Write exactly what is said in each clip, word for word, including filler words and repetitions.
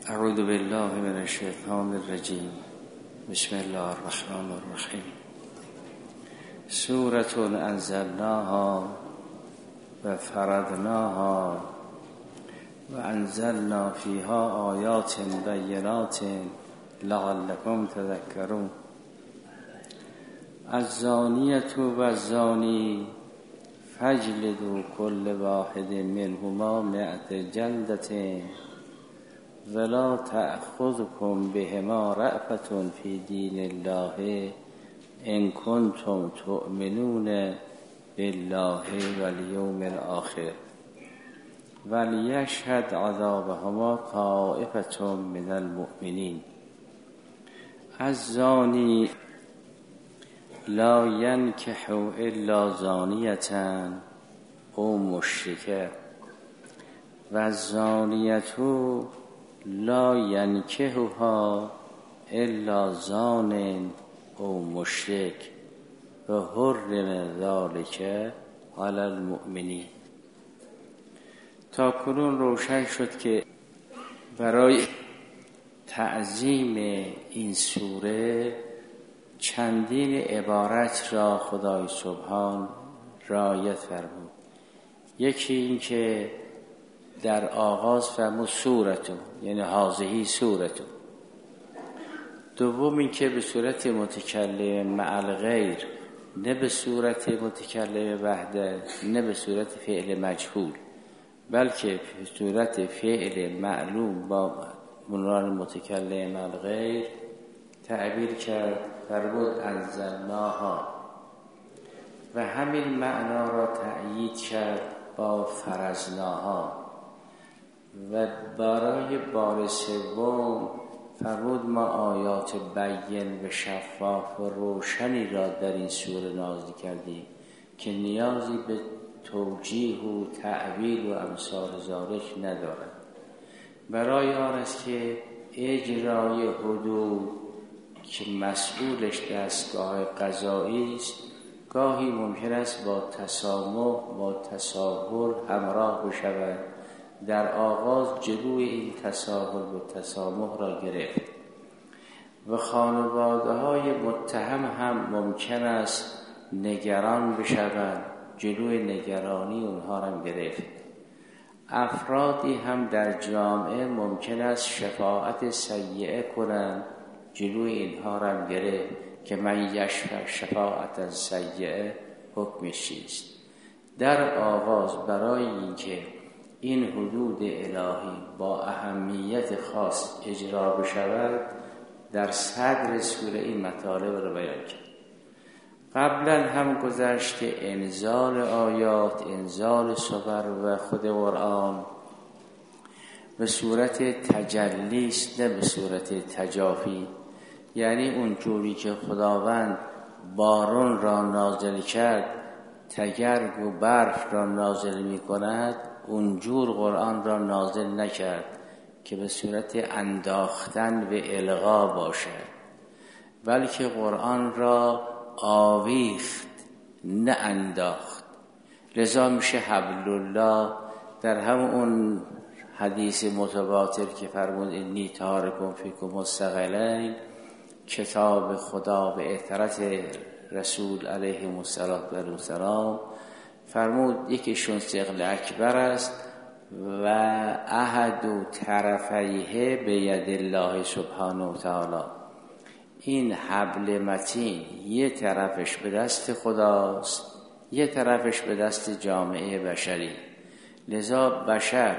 اعوذ بالله من الشیطان الرجیم. بسم الله الرحمن الرحیم. سورة انزلناها و فرضناها و انزلنا فیها آیات بینات لعلکم تذکرون. الزانیة و الزانی فاجلدوا كل واحد منهما مئة جلدة ولا تأخذكم بهما رأفة في دين الله إن كنتم تؤمنون بالله واليوم الآخر وليشهد عذابهما طائفة من المؤمنين. الزاني لا ينكح إلا زانية أو مشركة والزانية لا ینکحها الا زان او مشرک و حرم ذلک علی المؤمنین. تا کنون روشن شد که برای تعظیم این سوره چندین عبارت را خدای سبحان رعایت فرمود. یکی این که در آغاز فرمود سورتو، یعنی هذه سورتو. دوم این که به صورت متکلم مع الغیر، نه به صورت متکلم وحده، نه به صورت فعل مجهول، بلکه به صورت فعل معلوم با عنوان متکلم مع الغیر تعبیر کرد. فرمود انزلناها و همین معنا را تأیید کرد با فرضناها. و برای بار سوم فرمود ما آیات بین و شفاف و روشنی را در این سوره نازل کردیم که نیازی به توجیه و تعبیر و امثال ذالک ندارد. برای آن است که اجرای حدود که مسئولش دستگاه قضایی است گاهی ممکن است با تسامح با تساهل همراه بشود. در آغاز جلوی این تساهل و تسامح را گرفت و خانواده های متهم هم ممکن است نگران بشوند، جلوی نگرانی اونها را گرفت. افرادی هم در جامعه ممکن است شفاعت سیئه کنند، جلوی اینها را گرفت که من یشفع شفاعت سیئه حکمش چیست. در آغاز برای اینکه این حدود الهی با اهمیت خاص اجرا بشود در صدر سوره این مطالب را بیان کرد. قبلا هم گذشت که انزال آیات، انزال سور و خود قرآن به صورت تجلی است، نه به صورت تجافی. یعنی اون جوری که خداوند باران را نازل کرد، تگرگ و برف را نازل می کند، اونجور قرآن را نازل نکرد که به صورت انداختن و الغا باشد، بلکه قرآن را آویخت نه انداخت. لذا میشه حبل الله. در همون حدیث متواتر که فرمود انی تارکم فیکم الثقلین، کتاب خدا به اطرت رسول علیه السلام فرمود یکیشون ثقل اکبر است و احد و طرفیه به ید الله سبحانه و تعالی. این حبل متین یه طرفش به دست خداست، یه طرفش به دست جامعه بشری. لذا بشر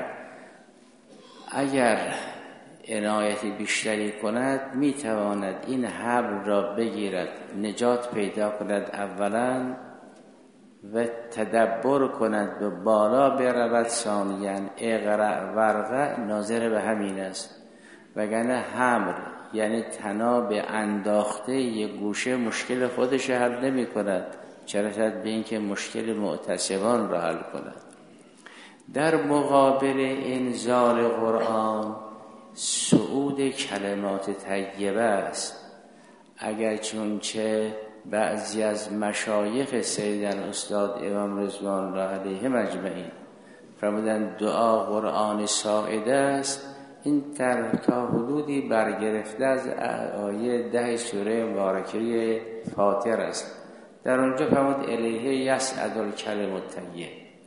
اگر عنایت بیشتری کند میتواند این حبل را بگیرد، نجات پیدا کند اولا و تدبر کند و بالا برود ثانیاً. اقرأ ورقع ناظر به همین است. وگرنه حمل یعنی تناب انداخته یک گوشه مشکل خودش حل نمی کند، چه رسد به این که مشکل معتصبان را حل کند. در مقابل انزال قرآن صعود کلمات طیبه است. اگر چونچه بعضی از مشایخ سیدن استاد امام رضوان الله علیهم اجمعین فرمودن دعا قرآن ساعده است، این در تا حدودی برگرفته از آیه ده سوره مبارکه فاطر است. در اونجا فرمود الیه یصعد الکلم الطیب،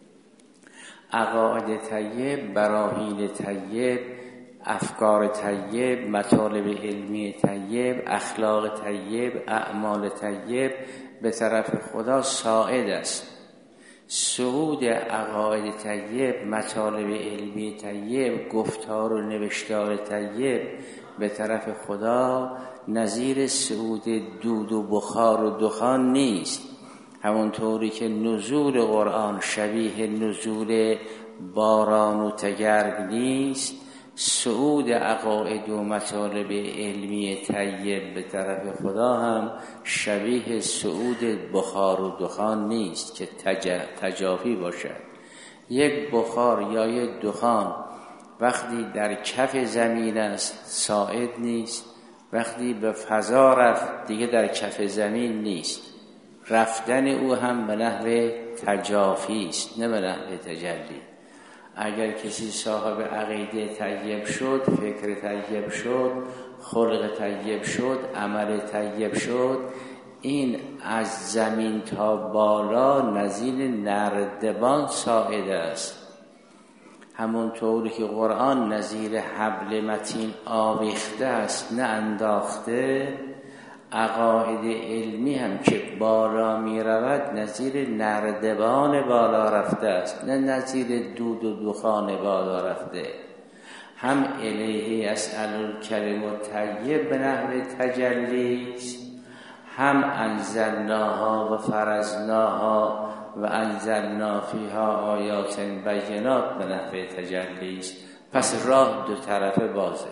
عقاید طیب، براهین طیب، افکار طیب، مطالب علمی طیب، اخلاق طیب، اعمال طیب به طرف خدا صاعد است. صعود عقاید طیب، مطالب علمی طیب، گفتار و نوشتار طیب به طرف خدا نظیر صعود دود و بخار و دخان نیست. همونطوری که نزول قرآن شبیه نزول باران و تگرگ نیست، صعود عقاید و مطالب علمی طیب به طرف خدا هم شبیه صعود بخار و دخان نیست که تجافی باشد. یک بخار یا یک دخان وقتی در کف زمین است صاعد نیست، وقتی به فضا رفت دیگه در کف زمین نیست. رفتن او هم به نحو تجافی است، نه به نحو تجلی. اگر کسی صاحب عقیده طیب شد، فکر طیب شد، خلق طیب شد، عمل طیب شد، این از زمین تا بالا نظیر نردبان صاعد است. همونطوری که قرآن نظیر حبل متین آویخته است نه انداخته، عقاید علمی هم که بالا می رود نظیر نردبان بالا رفته است، نه نظیر دود و دخان بالا رفته. هم الیه یصعد الکلم الطیب به نحو تجلی است، هم انزلناها و فرضناها و انزلنا فیها آیات بینات به نحو تجلی است. پس راه دو طرفه بازه.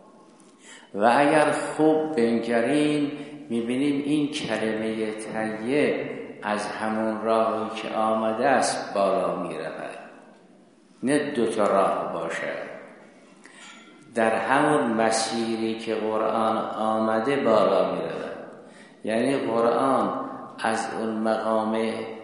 و اگر خوب بنگریم میبینیم این کلمه طیب از همون راهی که آمده است بالا میرود، نه دو تا راه باشد. در همون مسیری که قرآن آمده بالا میرود. یعنی قرآن از اون مقام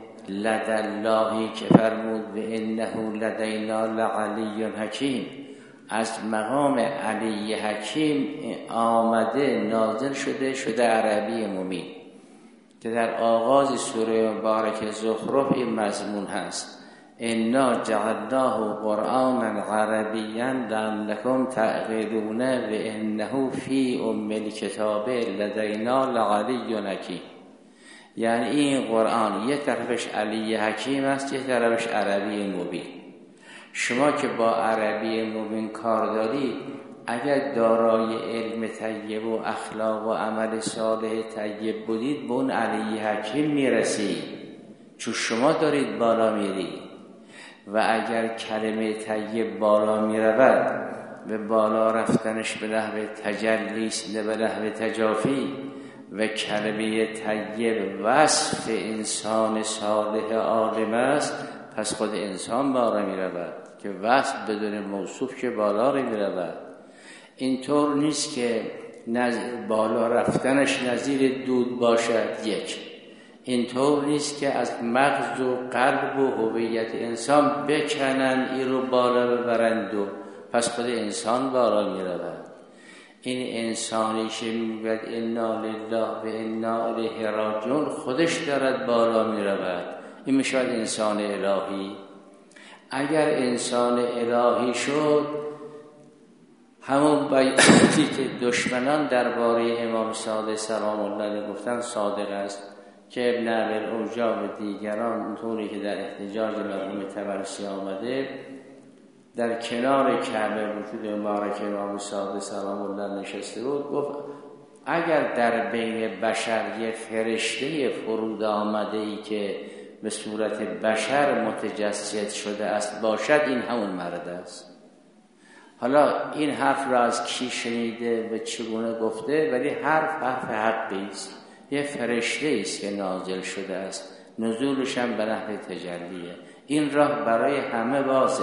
لداللهی که فرمود و انه لدینا لعلی حکیم، از مقام علی حکیم آمده نازل شده شده عربی مبین که در آغاز سوره مبارک زخرف این مضمون هست: انا جعلناه قرآنا عربیا لعلکم تعقلون و انه فی ام الکتاب لدینا لعلی حکیم. یعنی این قرآن یک طرفش علی حکیم است، یک طرفش عربی مبین. شما که با عربی مبین کار دارید، اگر دارای علم طیب و اخلاق و عمل صالح طیب بودید به اون علی حکیم میرسید، چون شما دارید بالا میرید. و اگر کلمه طیب بالا میرود و بالا رفتنش به نحو تجلی است نه به نحو تجافی، و کلمه طیب وصف انسان صالح عالم است، پس خود انسان بالا می رود که وصف بدون موصوف که بالا می رود. اینطور نیست که بالا رفتنش نظیر دود باشد. یک، اینطور نیست که از مغز و قلب و هویت انسان بکنن این رو بالا ببرند و پس خود انسان بالا می رود. این انسانی که میگوید انا لله و انا الیه راجعون خودش دارد بالا می رود. این میشود انسان الهی. اگر انسان الهی شد، همون بیانی که دشمنان درباره امام صادق سلام الله علیه گفتن صادق است، که ابن ابی و دیگران اونطوری که در احتجاج مرحوم طبرسی آمده، در کنار کعبه وجود مبارک امام صادق سلام الله نشسته بود، گفت اگر در بین بشر یه فرشته فرود آمده ای که به صورت بشر متجسد شده است باشد، این همون مرد است. حالا این حرف را از کی شنیده و چگونه گفته؟ ولی حرف حرف حقی است. یه فرشته است که نازل شده است، نزولش هم به نحو تجلیه. این راه برای همه بازه.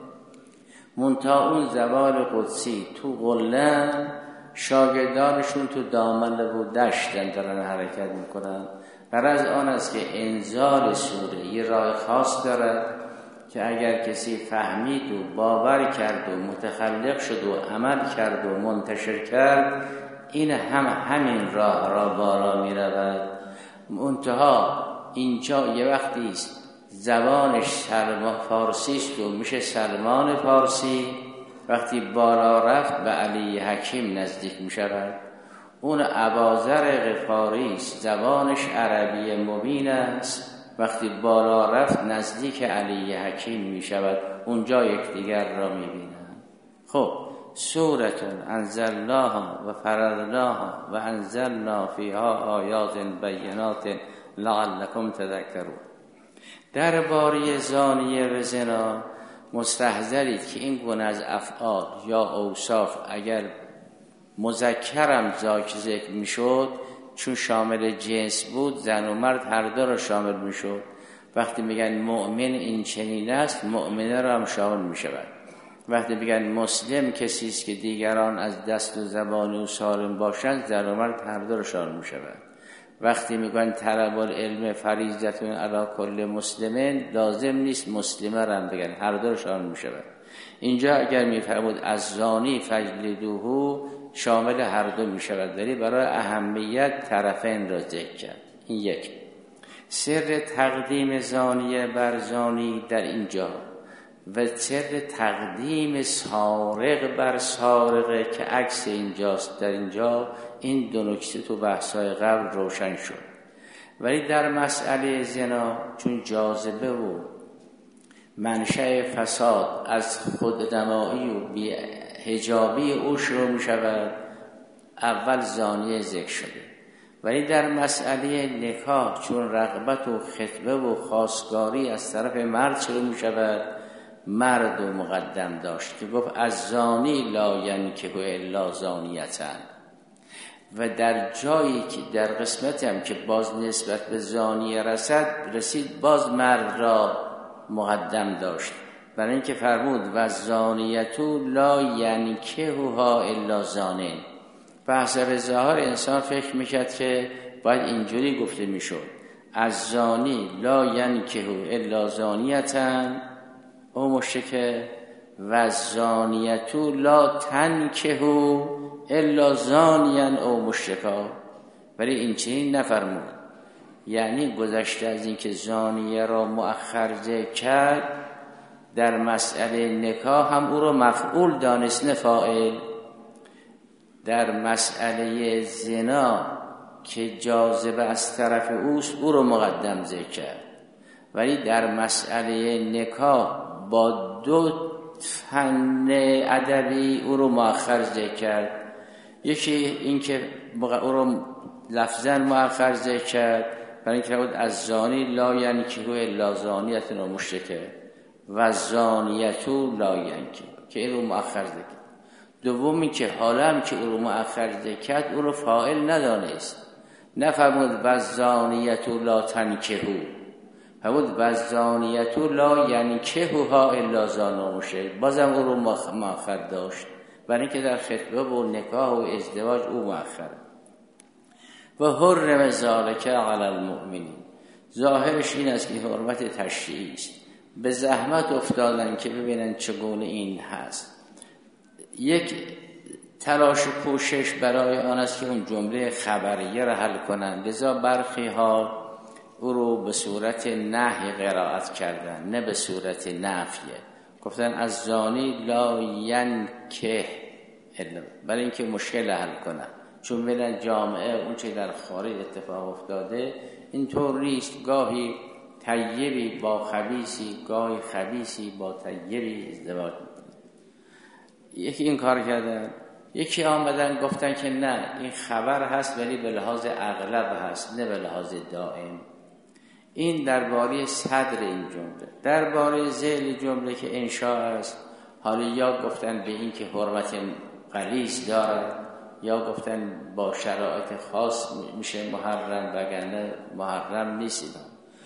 منتها اون زوال قدسی تو قلن، شاگردانشون تو دامن و دشتن دارن حرکت میکنن. غرض آن است که انزال سوره یه راه خاص دارد که اگر کسی فهمید و باور کرد و متخلق شد و عمل کرد و منتشر کرد، این هم همین راه را بالا می رود. منتها اینجا یه وقتی است زبانش سلمان فارسی است و میشه سلمان فارسی، وقتی بالا رفت به علی حکیم نزدیک می شود. اون اباذر غفاری است، زبانش عربی مبین است، وقتی بالا رفت نزدیک علی حکیم می شود، اونجا یکدیگر را می بینند. خب سورة انزلناها و فرضناها و انزلنا فیها آیات بینات لعلکم تذکرون. درباره زانیه و زنا مستحضرید که این گونه از افعال یا اوصاف اگر مذکرم ذاک ذکر می شد، چون شامل جنس بود زن و مرد هر دو را شامل می شد. وقتی میگن مؤمن این چنین است، مؤمنه را هم شامل می شود. وقتی میگن مسلم کسی است که دیگران از دست و زبان او سالم باشند، زن و مرد هر دو را شامل می شود. وقتی میگن طلب العلم فریضة علی کل مسلمین، لازم نیست مسلمه را هم بگن، هر دو را شامل می شود. اینجا اگر میفرمود از زانی فجلدوه، شامل هر دو می شود، ولی برای اهمیت طرفین را ذکر کرد. این یک. سر تقدیم زانیه بر زانی در اینجا و سر تقدیم سارق بر سارقه که عکس اینجاست در اینجا، این دو نکته تو بحث‌های قبل روشن شد. ولی در مسئله زنا چون جاذبه و منشأ فساد از خودنمایی و بی حجابی او شروع می شود، اول زانیه ذکر شده. ولی در مسئله نکاح چون رغبت و خطبه و خواستگاری از طرف مرد شروع می شود، مرد و مقدم داشت که گفت از زانی لا ینکح الا زانیتن. و در جایی که در قسمتی هم که باز نسبت به زانیه رسد رسید، باز مرد را مقدم داشت، برای اینکه فرمود و زانیتو لا ینکحها الا زانین. به حسب ظاهر انسان فکر میکرد که باید اینجوری گفته میشد از زانی لا ینکحو الا زانیتن او مشرکه، و زانیتو لا تنکحو الا زانیان او مشرکا. ولی این چنین نفرمود، یعنی گذشته از این که زانیه را مؤخر ذکر کرد، در مسئله نکاح هم او را مفعول دانست نه فاعل. در مسئله زنا که جاذبه از طرف اوست او را مقدم ذکر کرد، ولی در مسئله نکاح با دو فن ادبی او را مؤخر ذکر کرد. یکی این که او را لفظاً مؤخر ذکر کرد برای اینکه بود از زانی لا ینکحو الا زانیة و مشرکه و زانیتو لا ینکحو که این رو مؤخر ذکر. دومی که حالا هم که او رو مؤخر ذکر کرد او رو فاعل ندانست، نفرمود و زانیتو لا تنکحو، فرمود و زانیتو لا ینکحوها الا زان و مشرک، بازم او رو مؤخر داشت برای اینکه در خطبه و نکاح و ازدواج او مؤخره. و حرم ذالک علی المؤمنین، ظاهرش این است که حرمت تشریعی است، به زحمت افتادن که ببینن چگونه این هست. یک تلاش و کوشش برای آن است که اون جمله خبریه را حل کنند، لذا برخی ها او رو به صورت نهی قرائت کردن نه به صورت نفیه، گفتن از زانی لا ینکح الا، برای اینکه مشکل حل کنن، چون ببینن جامعه اون چه در خارج اتفاق افتاده اینطور نیست، گاهی طیبی با خبیثی، گاهی خبیثی با طیبی ازدواج میکنه. یکی این کار کردن، یکی آمدن گفتن که نه این خبر هست ولی به لحاظ اغلب هست نه به لحاظ دائم. این درباره صدر این جمله. درباره ذیل جمله که انشاء است، حالا یا گفتن به این که حرمت غلیظ دارد، یا گفتن با شرایط خاص میشه محرم وگرنه محرم نیست.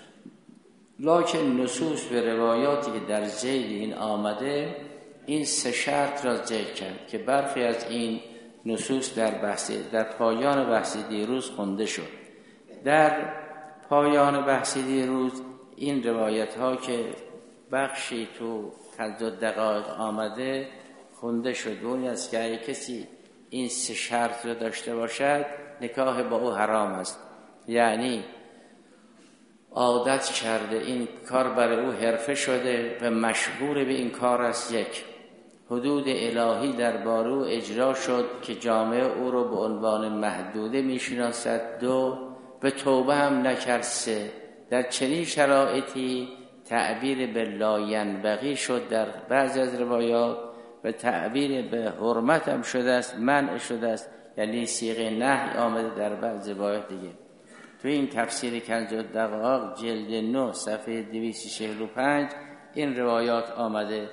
لکن نصوص به روایاتی که در ذیل این آمده این سه شرط را ذکر کرد که برخی از این نصوص در بحث در پایان بحث دیروز خونده شد. در پایان بحث دیروز این روایت ها که بخشی تو کنز الدقایق آمده خونده شد، اون است که اگه کسی این سه شرط رو داشته باشد نکاح با او حرام است. یعنی عادت کرده، این کار برای او حرفه شده و مشغول به این کار است. یک، حدود الهی درباره او اجرا شد که جامعه او رو به عنوان محدوده میشناسد. دو، به توبه هم نکرد. سه، در چنین شرایطی تعبیر به لاینبغی شد در بعضی از روایات و تعبیر به حرمت هم شده است، منع شده است، یعنی صیغه نهی آمده در بعض روایات دیگه. تو این تفسیر کنز الدقایق جلد نه صفحه دویست و چهل و پنج این روایات آمده.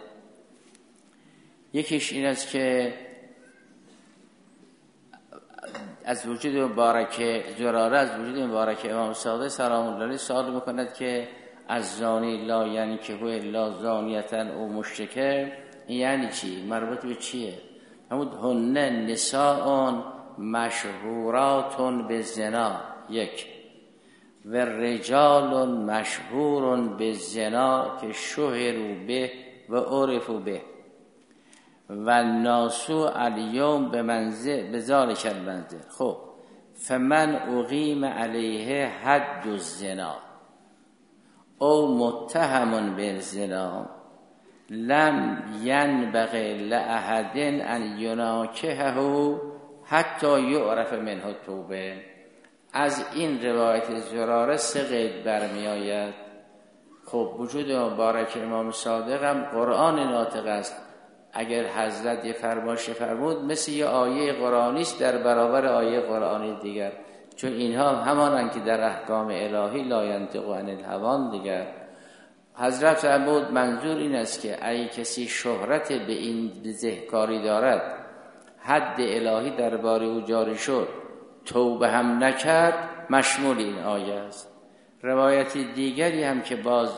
یکیش این است که از وجود مبارک زراره، از وجود مبارک امام صادق سلام الله علیه سوال میکند که از زانی لا یعنی که هو الا زانیتن او مشرکه، یعنی چی؟ مربوط به چیه؟ همون هن نساء مشهورات به زنا، یک، و رجال مشهور به زنا که شهروا به و عرفوا به و ناسو الیوم به منزل به ذالک المنزل. خب فمن اقیم علیه حد الزنا او متهم بالزنا لم ینبغی لاحد ان یناکحه حتی یعرف منه التوبه. از این روایت زراره سه قید برمی آید. خب وجود مبارک امام صادق هم قرآن ناطق است. اگر حضرت یه فرمایش فرمود مثل یه آیه قرآنی است در برابر آیه قرآنی دیگر، چون اینها همانند که در احکام الهی لا ینطق عن الهوی دیگر. حضرت فرمود منظور این است که اگه کسی شهرت به این بزهکاری دارد، حد الهی درباره او جاری شد، توبه هم نکرد، مشمول این آیه است. روایت دیگری هم که باز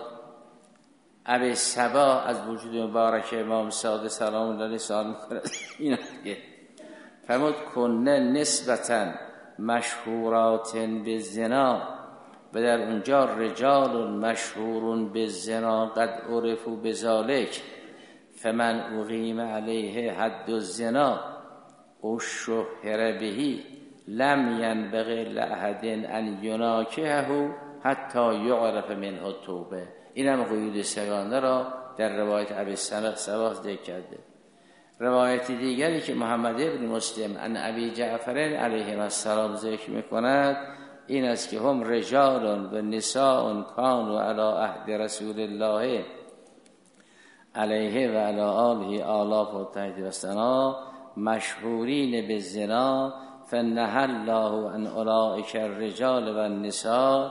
ابی صبا از وجود مبارک امام صادق سلام الله علیه سوال می‌کند، این است که فرمود کنه نسبتاً مشهورات به زنا، و در اونجا رجال مشهورون به زنا قد عرفوا بذالک فمن اقیم علیه حد الزنا او شهر بهی لم ینبغی لاحد ان یناکحه حتی یعرف منه التوبه. این هم قیود سگانه را در روایت ابی صبا ذکر کرده. روایت دیگری که محمد ابن مسلم عن ابی جعفر علیه السلام ذکر میکند این است که هم رجال و نساء کانوا علی عهد رسول الله علیه و علی آله آلاف و تحت و سنا مشهورین به زنا فنهى الله عن اولئک الرجال و النساء.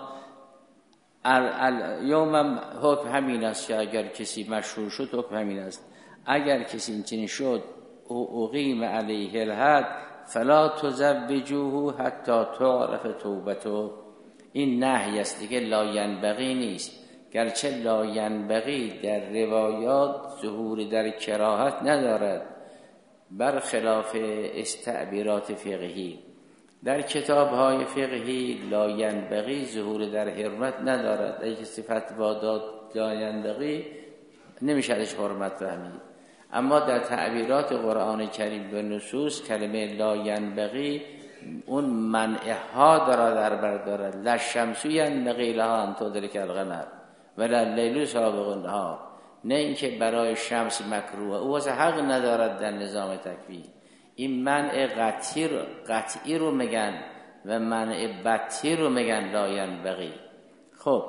یوم حکم همین است که اگر کسی مشهور شد حکم همین است. اگر کسی این چنین شد او اقیم علیه الحد فلا تزوجوه حتی تعرف توبته. این نهی است دیگه، لا ینبغی نیست. گرچه لا ینبغی در روایات ظهور در کراهت ندارد، برخلاف استعبیرات فقهی. در کتاب‌های فقهی لا ینبغی ظهور در حرمت ندارد. اگه کسی فتوا داد لا ینبغی نمیشه ازش حرمت فهمید. اما در تعبیرات قرآن کریم به نصوص کلمه لا ینبغی اون منعها داره در بر دارد. لا شمس ینبغی لها ان تدرک القمر ولا اللیل سابق النهار. نه اینکه برای شمس مکروه، او واسه حق ندارد در نظام تکوین. این منع قطعی رو, قطعی رو میگن و منع بطعی رو میگن لا ینبغی. خب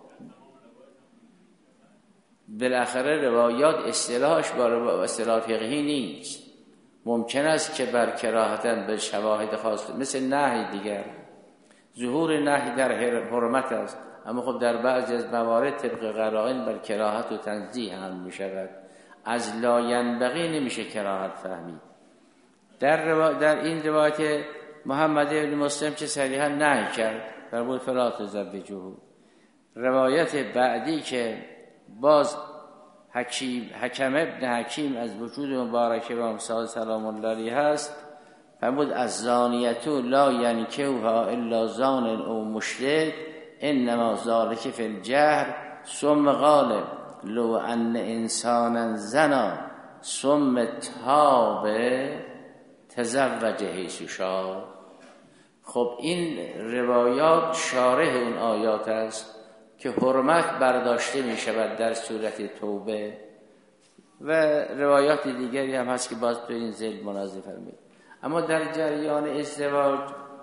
بالاخره روایات اصطلاحش با اصطلاح فقهی نیست. ممکن است که بر کراهتن به شواهد خاص مثل نهی دیگر، ظهور نهی در حرمت است، اما خب در بعضی از موارد طبق قرائن بر کراهت و تنزیه هم می شود. از لا ینبغی نمیشه کراهت فهمید. در, روا... در این روایت محمد ابن مسلم چه صریحا نهی کرد، فرمود فلا تزوجوه. روایت بعدی که باز حکیم حکم ابن حکیم از وجود مبارک امام صادق سلام الله علیه هست، فرمود از زانیت لا ینکحها الا زان او مشرک انما ذلک فی الجهر ثم قال لو ان انسانا زنا ثم تاب تزوج حیث شاء. خب این روایات شارح اون آیات است که حرمت برداشته می شود در صورت توبه و روایات دیگری هم هست که باز تو این ذیل مناظره فرمید. اما در جریان ازدواج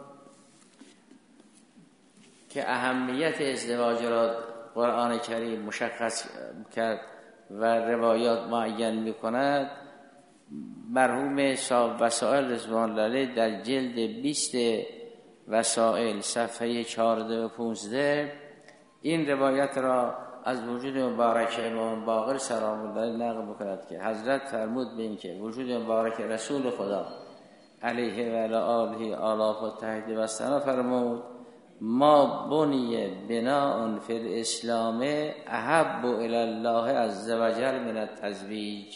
که اهمیت ازدواج را قرآن کریم مشخص کرد و روایات معین می کند، مرحوم صاحب وسائل رضوان الله علیه در جلد بیست وسائل صفحه چهارده و پانزده این روایت را از وجود مبارک امام باقر سلام الله نقل می‌کند که حضرت فرمود به این که وجود مبارک رسول خدا علیه و علی آله آلاف و تهدید و ثنا فرمود ما بنی بناء فی الاسلام احب الی الله عز وجل من التزویج.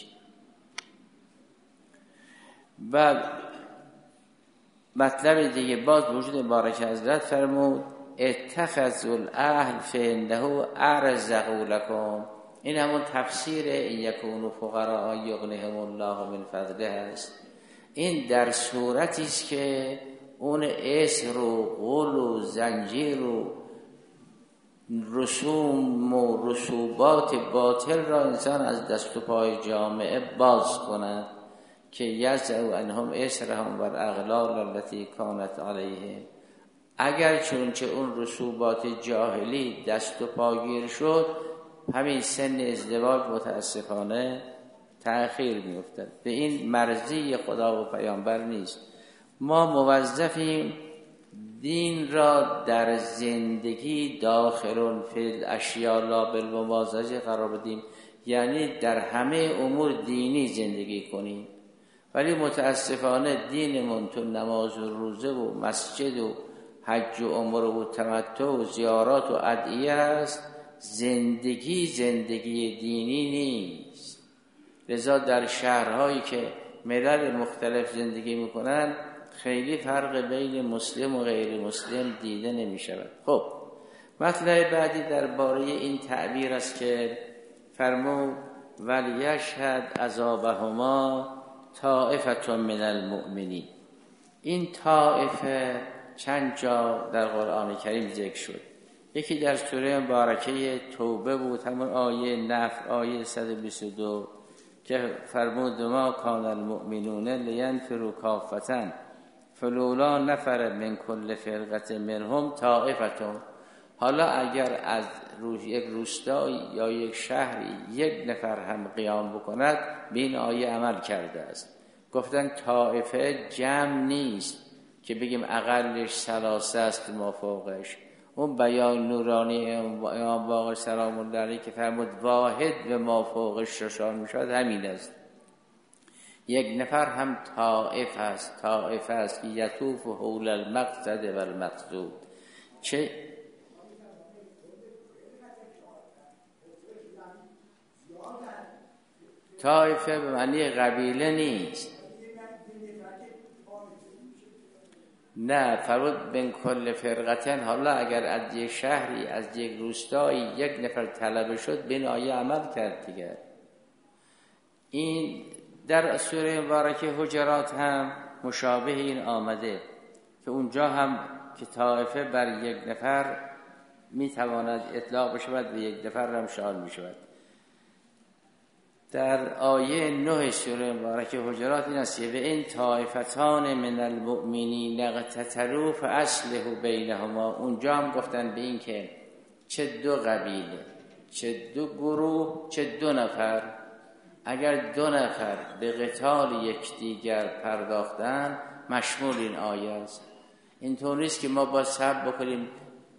بعد مطلب دیگه باز وجود مبارک حضرت فرمود اتخذوا الاهل فانه ارزق لكم. این همون تفسیر این یکونوا فقراء یغنیهم الله من فضله است. این در صورتی است که اون اسر و غل و زنجیر و رسوم و رسوبات باطل را انسان از دست و پای جامعه باز کند که یزعو انهم اسرهم و الاغلال التي کانت علیهم. اگر چونچه اون رسوبات جاهلی دست و پاگیر شد، همین سن ازدواج متاسفانه تأخیر می‌افتد. به این مرضی خدا و پیامبر نیست. ما موظفیم دین را در زندگی داخلون فی الاشیاء لا بالممازجه قرار بدیم، یعنی در همه امور دینی زندگی کنیم. ولی متاسفانه دینمون تو نماز و روزه و مسجد و حج و عمره و تمتع و زیارات و ادعیه است، زندگی زندگی دینی نیست. لذا در شهرهایی که ملل مختلف زندگی میکنن خیلی فرق بین مسلم و غیر مسلم دیده نمی شود. خب مطلب بعدی درباره این تعبیر است که فرمود ولیشهد عذابهما طائفة من المؤمنین. این طائفه چند جا در قرآن کریم ذکر شد. یکی در سوره مبارکه توبه بود، همون آیه نفر آیه صد و بیست و دو که فرمود ما کان المؤمنون لینفروا کافة فلولا نفر من کل فرقة منهم طائفة. حالا اگر از روز یک روستا یا یک شهری یک نفر هم قیام بکند به این آیه عمل کرده است. گفتن طائفه جمع نیست که بگیم اقلش ثلاثه است ما فوقش. اون بیان نورانی امام باقر سلام الله علیه که فرمود واحد به ما فوقش ششان میشد همین است. یک نفر هم طائف است، طائف است که یطوف حول المقصد و المقصود. چه طائفه به معنی قبیله نیست. نه فرود بین کل فرقتن. حالا اگر از یک شهری از یک روستایی یک نفر طلب شد به این آیه عمل کرد دیگر. این در سوره مبارکه حجرات هم مشابه این آمده که اونجا هم که طائفه بر یک نفر میتواند اطلاق بشود به یک نفر هم شامل میشود. در آیه نه سوره مبارکه حجرات این است که و این طائفتان من المؤمنین اقتتلوا فاصلحوا بینهما. اونجا هم گفتن به این که چه دو قبیله، چه دو گروه، چه دو نفر، اگر دو نفر به قتال یکدیگر پرداختن مشمول این آیه است. اینطور نیست که ما با صبر بکنیم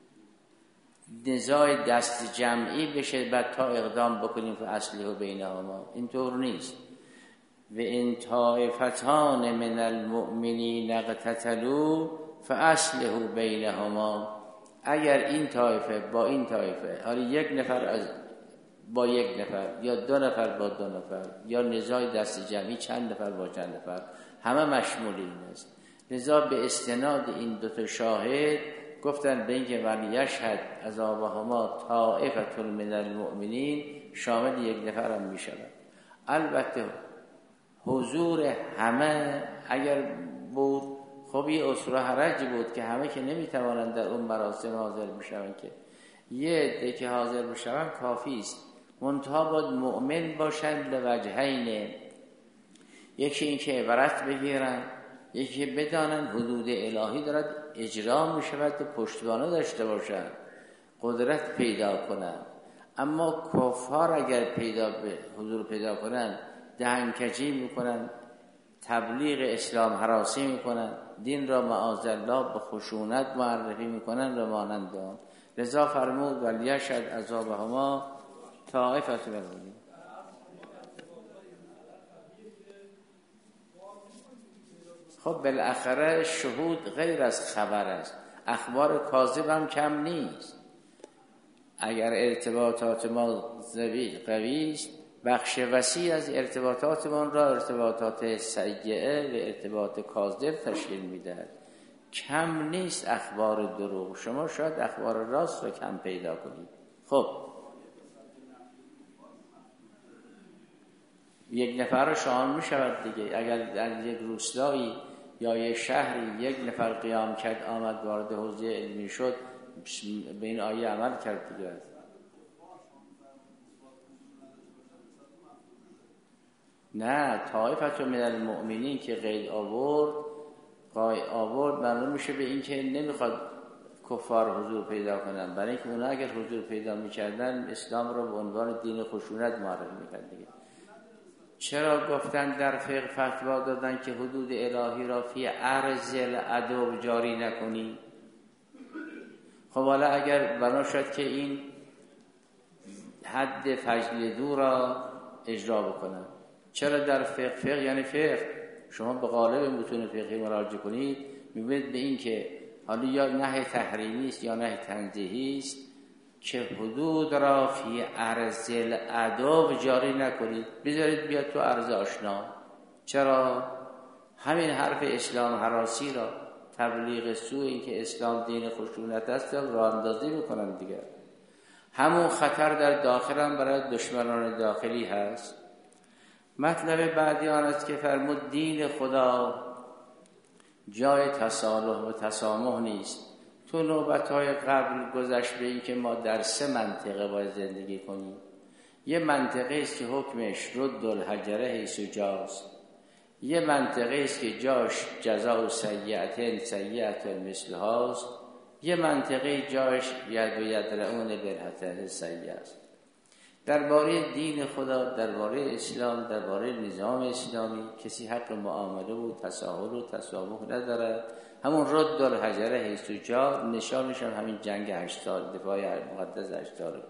نزاع دست جمعی بشه بعد تا اقدام بکنیم که اصله بینهما. اینطور نیست. و این طائفتان من المؤمنین اقتتلوا فاصلحوا بینهما. اگر این طایفه با این طایفه، حالا یک نفر از با یک نفر یا دو نفر با دو نفر یا نزاع دست جمعی چند نفر با چند نفر، همه مشمول این است. لذا به استناد این دو تا شاهد گفتن به اینکه ولی یشهد عذابهما طائفة من المؤمنین، شامل یک نفر هم می شود. البته حضور همه اگر بود خب یه اصول حرجی بود که همه که نمی توانند در اون مراسم حاضر بشوند، که یه عده که حاضر بشوند کافی است. منتها باید مؤمن باشند لوجهین، یکی این که عبرت بگیرن، یکی بدانن حدود الهی دارد اجرا می شود و پشتوانه داشته باشند، قدرت پیدا کنند. اما کفار اگر پیدا به حضور پیدا کنند دهنکجی میکنن، تبلیغ اسلام هراسی میکنن، دین را معاذالله به خشونت معرفی میکنن و مانند آن. لذا فرمود ولیشهد عذابهما طائفة من المؤمنین. خب بالاخره شهود غیر از خبر است، اخبار کاذب هم کم نیست. اگر ارتباطات ما قوی است، بخش وسیع از ارتباطاتمان را ارتباطات سیئه و ارتباط کاذب تشکیل میدهد. کم نیست اخبار دروغ، شما شاید اخبار راست را کم پیدا کنید. خب یک نفر رو شامل می شود دیگه. اگر در یک روستایی یا یک شهری یک نفر قیام کرد آمد وارد حوزه علمی شد، به این آیه عمل کرد دیگه. نه، طائفة من المؤمنین که قید آورد، قای آورد معلوم میشه به این که نمیخواد کفار حضور پیدا کنن، برای اینکه اونا اگر حضور پیدا میکردن اسلام رو به عنوان دین خشونت معرفی میکرد دیگه. چرا گفتن در فقه فتوا دادن که حدود الهی را فی ارض العدو جاری نکنی؟ خب حالا اگر بنا شد که این حد فجلدو را اجرا بکنن، چرا در فقه فقه یعنی فقه شما به قالب متون فقهی مراجعه کنید میبینید به این که حالا یا نهی تحریمی است یا نهی تنزیهی است که حدود را فی ارض العدو جاری نکنید، بذارید بیاد تو ارض آشنا. چرا؟ همین حرف اسلام هراسی را، تبلیغ سوء، این که اسلام دین خشونت است، راه اندازی میکنن دیگه. همون خطر در داخل هم برای دشمنان داخلی هست. مطلب بعدی آن است که فرمود دین خدا جای تصالح و تسامح نیست. تو نوبت‌های قبل گذشت به این که ما در سه منطقه باید زندگی کنیم. یه منطقه است که حکمش رد الحجره حیث جاست، یه منطقه است که جاش جزاء و سیئتین سیئت مثل هاست، یه منطقه جاش ید و یدرعون بالحسنة سیئه است. درباره دین خدا، درباره اسلام، درباره نظام اسلامی کسی حق معامله و تساهل و تسامح نداره. همون رد الحجره حیث جا نشانش هم همین جنگ هشت سال، دفاع مقدس هشت سال.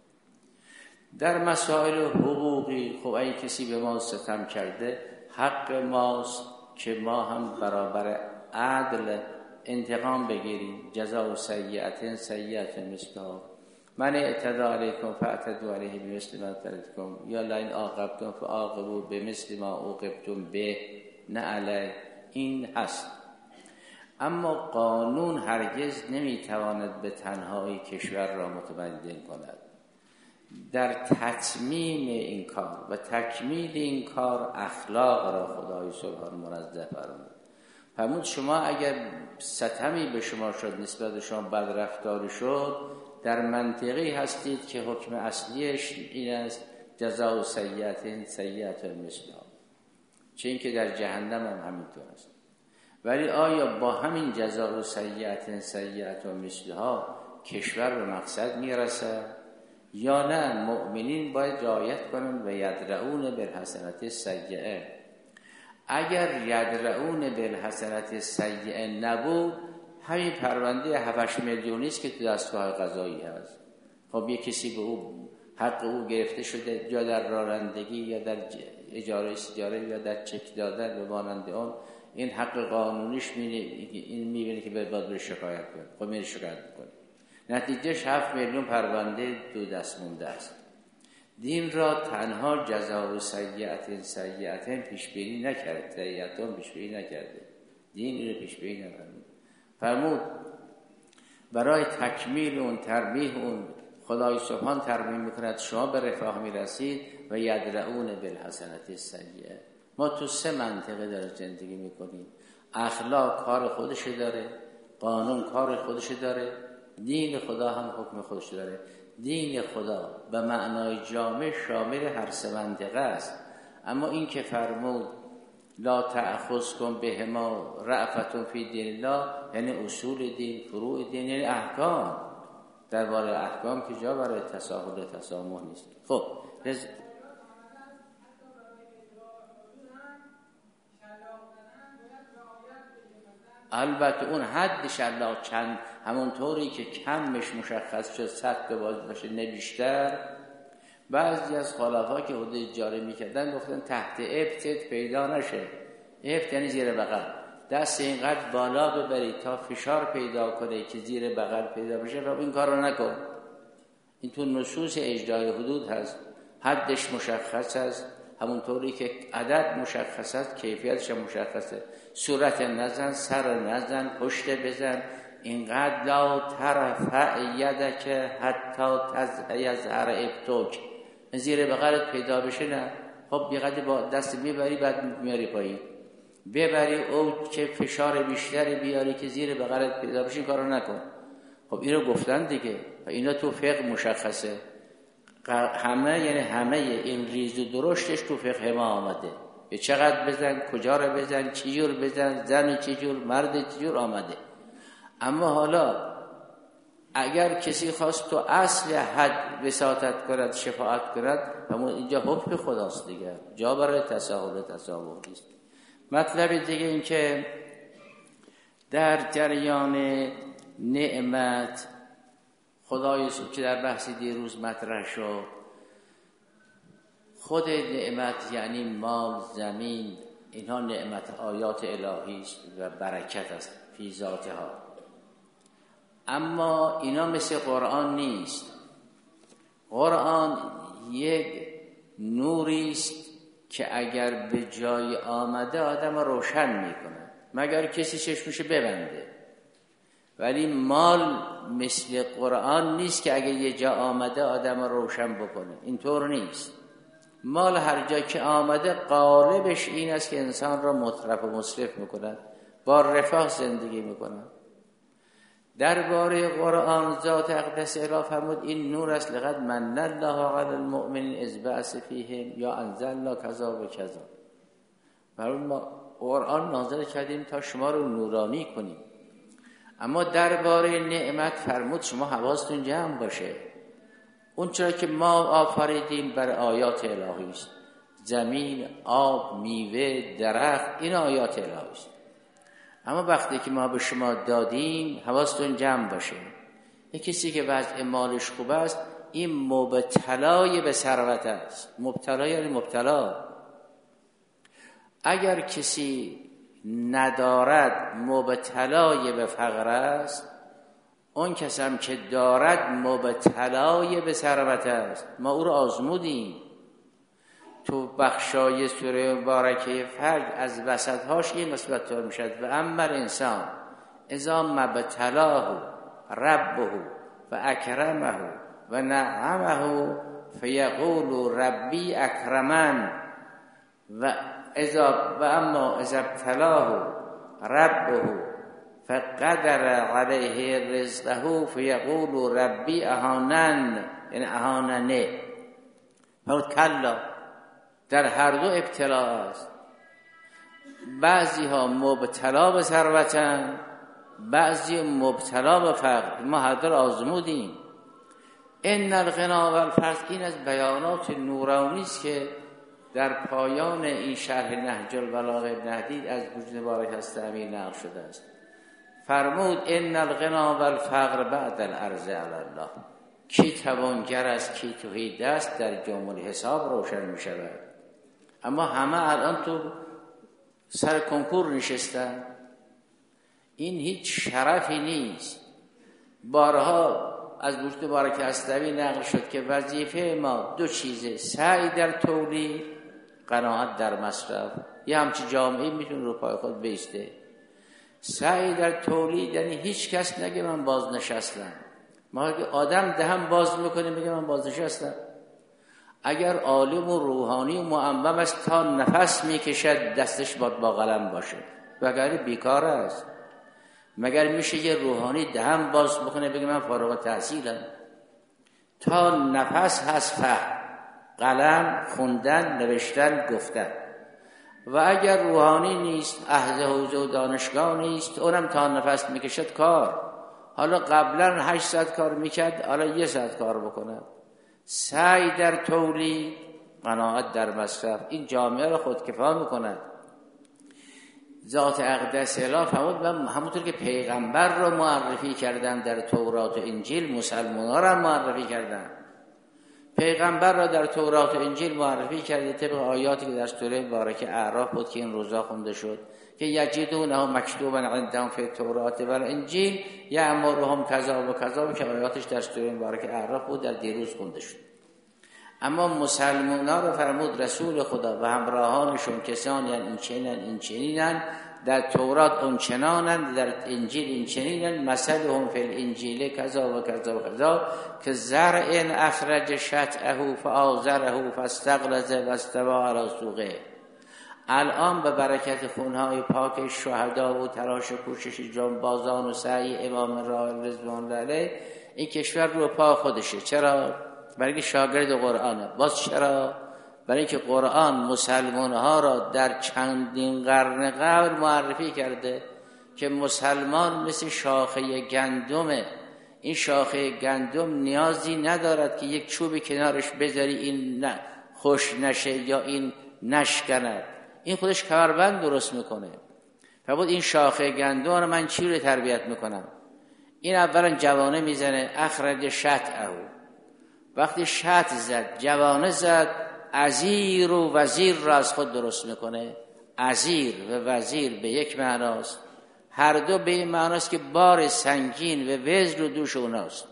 در مسائل حقوقی خب اگه کسی به ما ستم کرده حق ماست که ما هم برابر عدل انتقام بگیریم. جزاء سیئة سیئة مثلها، من اعتدى علیکم فاعتدوا علیه بمثل ما اعتدیتم یا لئن عاقبتم فعاقبوا بمثل ما عوقبتم به، نه علیه. این هست. اما قانون هرگز نمیتواند به تنهایی کشور را متمدن کند. در تتمیم این کار و تکمیل این کار اخلاق را خدای سبحان منزه فرمود. فرمود شما اگر ستمی به شما شد، نسبت به شما بدرفتاری شد، در منطقه‌ای هستید که حکم اصلیش این است جزاء سیئة سیئة مثلها، چه این که در جهنم هم همینطور است. ولی آیا با همین جزاء سیئة سیئة مثلها کشور به مقصد میرسه یا نه؟ مؤمنین باید رعایت کنند و یدرعون بالحسنة السیئة. اگر یدرعون بالحسنة السیئة نبود، همین پرونده هفت میلیونی است که تو دستگاه قضایی هست. خب یک کسی به او حق او گرفته شده، یا در رانندگی یا در اجاره سیاره یا در چک دادن به مانند آن، این حق قانونیش میبینه، این میبینه که باید بر شکایت کنه. خب میره شکایت کنه، نتیجهش هفت میلیون پرونده دو دست مونده است. دین را تنها جزاء و سیئة سیئة پیش بینی نکرد، سیئة پیش بینی نکرده، دین اینو پیش بینی نکرد. فرمود برای تکمیل اون، تربیح اون، خدای سبحان ترمیم میکند شما به رفاه میرسید و یدرؤون بالحسنة السیئة. ما تو سه منطقه در زندگی میکنیم. اخلاق کار خودش داره، قانون کار خودش داره، دین خدا هم حکم خودش داره. دین خدا به معنای جامع شامل هر سه منطقه است. اما این که فرمود لا تأخذکم بهما رأفة فی دین الله، یعنی اصول دین، فروع دین، یعنی احکام. درباره احکام که جا برای تساهل تسامح نیست. خب رز... البته اون حد شلاق چند همونطوری که کمش مشخص شد صد باز باشه نه بیشتر. بعضی از خلفا که حدود جاری میکردن گفتن تحت ابتت پیدا نشه. ابت یعنی زیر بغل، دست اینقدر بالا ببرید تا فشار پیدا کنه که زیر بغل پیدا بشه و این کار رو نکن. این تو نصوص اجرای حدود هست، حدش مشخص است، همونطوری که عدد مشخص است کیفیتش مشخصه. صورت نزن، سر نزن، پشت بزن، اینقدر لا ترفع یدک حتی یظهر ابتک، زیر بغلت پیدا بشه نه. خب بیقدر با دست میبری بعد میاری پایین، ببری او که فشار بیشتری بیاری که زیر بغلت پیدا بشه، کارو نکن. خب اینو گفتن دیگه و اینا تو فقه مشخصه. همه یعنی همه این ریز و درشتش تو فقه ما آمده. چقدر بزن، کجا رو بزن، چی جور بزن، زن چی جور، مرد چی جور آمده. اما حالا اگر کسی خواست تو اصل حد وساطت کند، شفاعت کند، همون اینجا حکم خداست دیگه، جا برای تساهل تسامح نیست. مطلب دیگه این که در جریان نعمت خدای که در بحث دیروز مطرح شد، خود نعمت یعنی مال، زمین، اینها نعمت آیات الهی است و برکت است فی ذاتها. اما اینا مثل قرآن نیست. قرآن یک نوری است که اگر به جای آمده آدم روشن میکنه، مگر کسی چشمشو ببنده. ولی مال مثل قرآن نیست که اگر یه جا آمده آدم روشن بکنه، اینطور نیست. مال هر جا که آمده غالبش این است که انسان را مترف و مسرف میکنه، با رفاه زندگی میکنه. درباره قرآن ذات اقدس اله فرمود این نور است، لقد من الله علی المؤمنین اذ بعث فیهم یا انزلنا کذا و کذا. برای ما قرآن نازل کردیم تا شما رو نورانی کنیم. اما درباره نعمت فرمود شما حواستون جمع باشه. اون چرا که ما آفریدیم بر آیات الهی است. زمین، آب، میوه، درخت، این آیات الهی است. اما وقتی که ما به شما دادیم حواستون جمع باشه. یک کسی که وضع مالش خوب است این مبتلای به ثروت است. مبتلا یعنی مبتلا. اگر کسی ندارد مبتلای به فقر است، اون کس هم که دارد مبتلای به ثروت است. ما او رو آزمودیم تو بخشای سوره مبارکه فجر، از وسطهاش این نسبت طور میشد و اما انسان اذا مبتلاه ربه و اکرمه و نعمه فیقول ربی اکرمن و اذا و اما اذا ابتلاه ربه فقدر علیه رزقه فیقول ربی اهانن، یعنی اهاننه. فرمود کلا، در هر دو ابتلا است. بعضی ها مبتلا به ثروتن، بعضی مبتلا به فقر. ما هر دو آزمودیم. ان الغنا والفقر، این از بیانات نورانی است که در پایان این شرح نهج البلاغه ابن حدید از وجود مبارک است امیر نقل شده است. فرمود ان الغنا والفقر بعد العرض علی الله. کی توانگر است، کی توحید است، در جمله حساب روشن می شود. اما همه الان تو سر کنکور نشستن. این هیچ شرفی نیست. بارها از وجود مبارک استوی نقل شد که وظیفه ما دو چیزه: سعی در تولید، قناعت در مصرف. یه همچی جامعه میتونه رو پای خود بیسته. سعی در تولید یعنی هیچ کس نگه من باز نشستم، ما اگه آدم دهم باز میکنه میگه من بازنشستم. اگر عالم و روحانی و معمم است تا نفس میکشد دستش باید با قلم باشه، وگرنه بیکار است. مگر میشه یه روحانی دهم باز بکنه بگه من فارغ التحصیلم؟ تا نفس هست فهم، قلم، خوندن، نوشتن، گفتن. و اگر روحانی نیست، اهل حوزه و دانشگاه نیست، اونم تا نفس میکشد کار. حالا قبلا هشت ساعت کار میکرد، حالا یه ساعت کار بکنه. سعی در تولید، قناعت در مصرف، این جامعه رو خودکفا میکند. ذات اقدس اله فرمود من همونطور که پیغمبر رو معرفی کردم در تورات و انجیل، مسلمان‌ها رو معرفی کردم. پیغمبر را در تورات و انجیل معرفی کرده طبق آیاتی که در سوره مبارکه اعراف بود که این روزا خونده شد که یجدونه مکتوبا عندهم فی التوراة و الانجیل یأمرهم کذا و کذا، که آیاتش در سوره مبارکه اعراف بود، در دیروز خونده شد. اما مسلمان‌ها را فرمود رسول خدا و همراهانشون کسانی این چنین این چنینن، در تورات اون چنانند، در انجیل این چنینند. مثلهم فی الانجیل کذا و کذا و کذا که زرع اخرج شطأه فآزره فاستغلظ واستوى علی سوقه. الان به برکت خونهای پاک شهدا و تلاش و کوشش جانبازان و سعی امام راحل رضوان الله علیه این کشور رو پا خودشه. چرا؟ برای که شاگرد قرآنه. باز چرا؟ برای اینکه قرآن مسلمان‌ها را در چندین قرن قبل معرفی کرده که مسلمان مثل شاخه گندمه. این شاخه گندم نیازی ندارد که یک چوبی کنارش بذاری این نه خوش نشه یا این نشکند، این خودش کمربند درست میکنه. فرمود این شاخه گندم رو من چی رو تربیت میکنم؟ این اولا جوانه میزنه، اخرج شطأه، وقتی شط زد جوانه زد، عزیر و وزیر را از خود درست میکنه. عزیر و وزیر به یک معناست، هر دو به این معناست که بار سنگین و وزر رو دوش اوناست.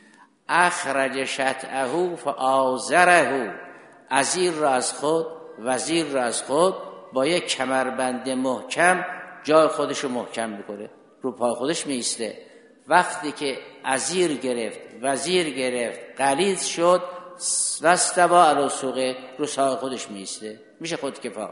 اخرج شطأه فآزره، عزیر را از خود، وزیر را از خود با یک کمربند محکم جای خودش رو محکم میکنه، رو پای خودش میسته. وقتی که عزیر گرفت، وزیر گرفت، غلیظ شد، واستوى علی سوقه، رو ساق خودش میسته، میشه خودکفا.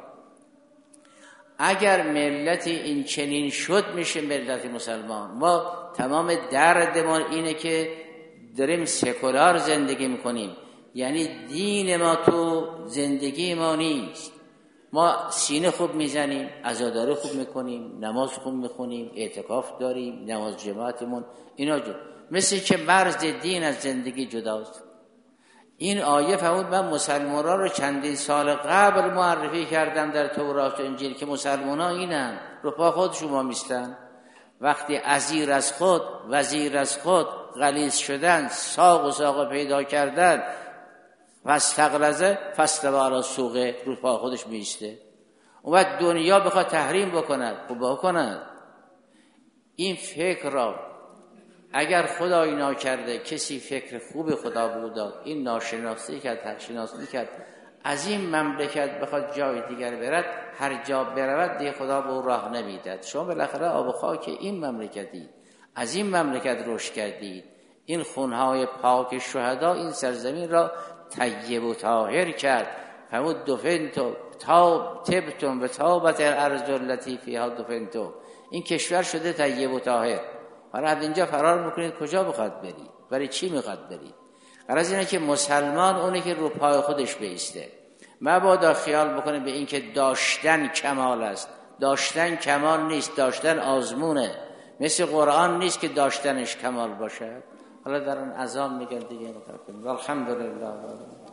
اگر ملت این چنین شد میشه ملت مسلمان. ما تمام دردمان اینه که داریم سکولار زندگی میکنیم، یعنی دین ما تو زندگی ما نیست. ما سینه خوب میزنیم، عزاداری خوب میکنیم، نماز خوب میخونیم، اعتکاف داریم، نماز جماعتمون اینا جو، مثل که مرز دین از زندگی جداست. این آیه فرمود من مسلمان‌ها رو چندین سال قبل معرفی کردم در تورات و انجیل که مسلمان‌ها اینن، رو پا خود شما میستن. وقتی عزیر از خود، وزیر از خود غلیظ شدن، ساق و ساق پیدا کردن، فاستغلظ فاستوى علی سوقه، رو پا خودش میسته. اون وقت دنیا بخواد تحریم بکند خب بکند. این فکر را اگر خدایی ناکرده کسی فکر خوب خدا بود، این ناشناسی کرد، تشناسی کرد، از این مملکت بخواد جای دیگر برد، هر جا برود دیگه خدا به او راه نمیداد. شما بالاخره آب و خاک این مملکتی، از این مملکت رشد کردید. این خونهای پاک شهدا این سرزمین را طیب و طاهر کرد. فرمود دفنتو تاب تبتم و تابت الارض التي فيها دفنتو، این کشور شده طیب و طاهر. حالا از اینجا فرار میکنید کجا بخواد برید؟ برای چی میخواد برید؟ غرض اینه که مسلمان اونه که رو پای خودش بیسته. مبادا خیال بکنه به این که داشتن کمال است. داشتن کمال نیست، داشتن آزمونه. مثل قرآن نیست که داشتنش کمال باشه. حالا در اون اذان میگن دیگه. الحمدلله.